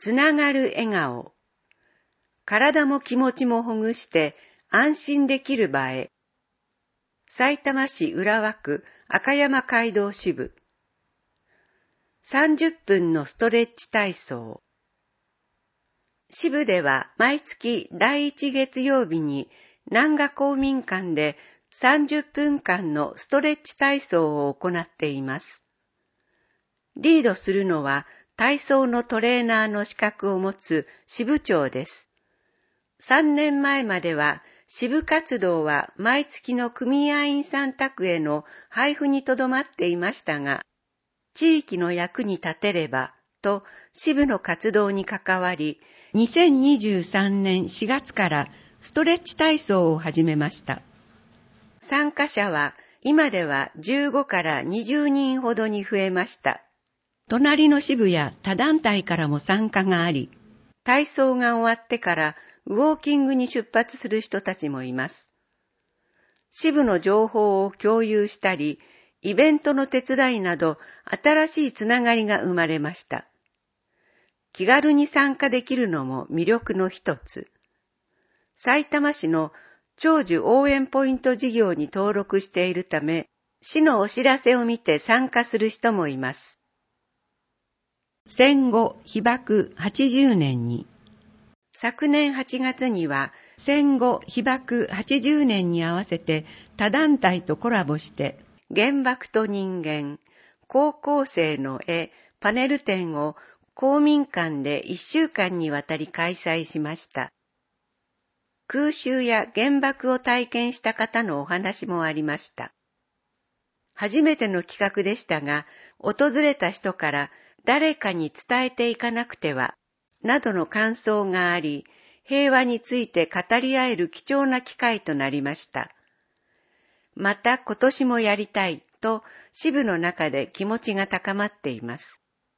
つながる笑顔。体も気持ちもほぐして安心できる場へ。さいたま市浦和区赤山街道支部。30分のストレッチ体操。支部では毎月第1月曜日に南賀公民館で30分間のストレッチ体操を行っています。リードするのは体操のトレーナーの資格を持つ支部長です。3年前までは支部活動は毎月の組合員さん宅への配布にとどまっていましたが、地域の役に立てればと支部の活動に関わり、2023年4月からストレッチ体操を始めました。参加者は今では15から20人ほどに増えました。隣の支部や他団体からも参加があり、体操が終わってからウォーキングに出発する人たちもいます。支部の情報を共有したり、イベントの手伝いなど新しいつながりが生まれました。気軽に参加できるのも魅力の一つ。さいたま市の長寿応援ポイント事業に登録しているため、市のお知らせを見て参加する人もいます。戦後被爆80年に。昨年8月には戦後被爆80年に合わせて他団体とコラボして原爆と人間、高校生の絵パネル展を公民館で1週間にわたり開催しました。空襲や原爆を体験した方のお話もありました。初めての企画でしたが、訪れた人から誰かに伝えていかなくてはなどの感想があり、平和について語り合える貴重な機会となりました。また今年もやりたいと支部の中で気持ちが高まっています。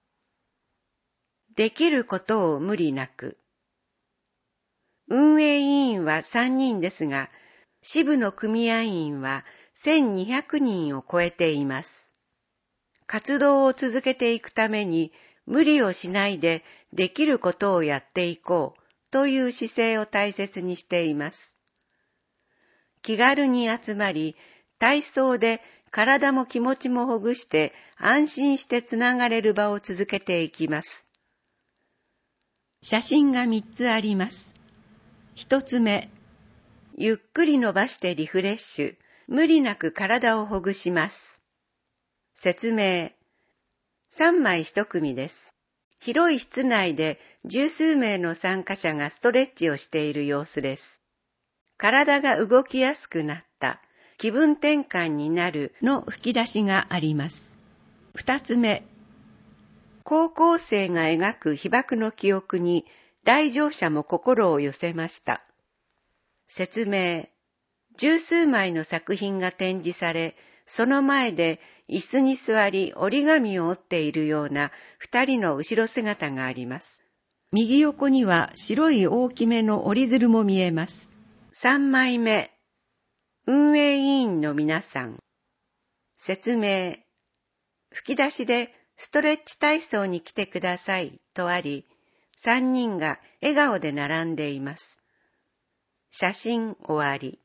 できることを無理なく。運営委員は3人ですが、支部の組合員は1200人を超えています。活動を続けていくために無理をしないでできることをやっていこうという姿勢を大切にしています。気軽に集まり、体操で体も気持ちもほぐして安心してつながれる場を続けていきます。写真が3つあります。1つ目、ゆっくり伸ばしてリフレッシュ、無理なく体をほぐします。説明、3枚1組です。広い室内で十数名の参加者がストレッチをしている様子です。体が動きやすくなった、気分転換になるの吹き出しがあります。2つ目、高校生が描く被爆の記憶に来場者も心を寄せました。説明、十数枚の作品が展示され、その前で椅子に座り折り紙を折っているような2人の後ろ姿があります。右横には白い大きめの折り鶴も見えます。3枚目、運営委員の皆さん。説明、吹き出しでストレッチ体操に来てくださいとあり、3人が笑顔で並んでいます。写真終わり。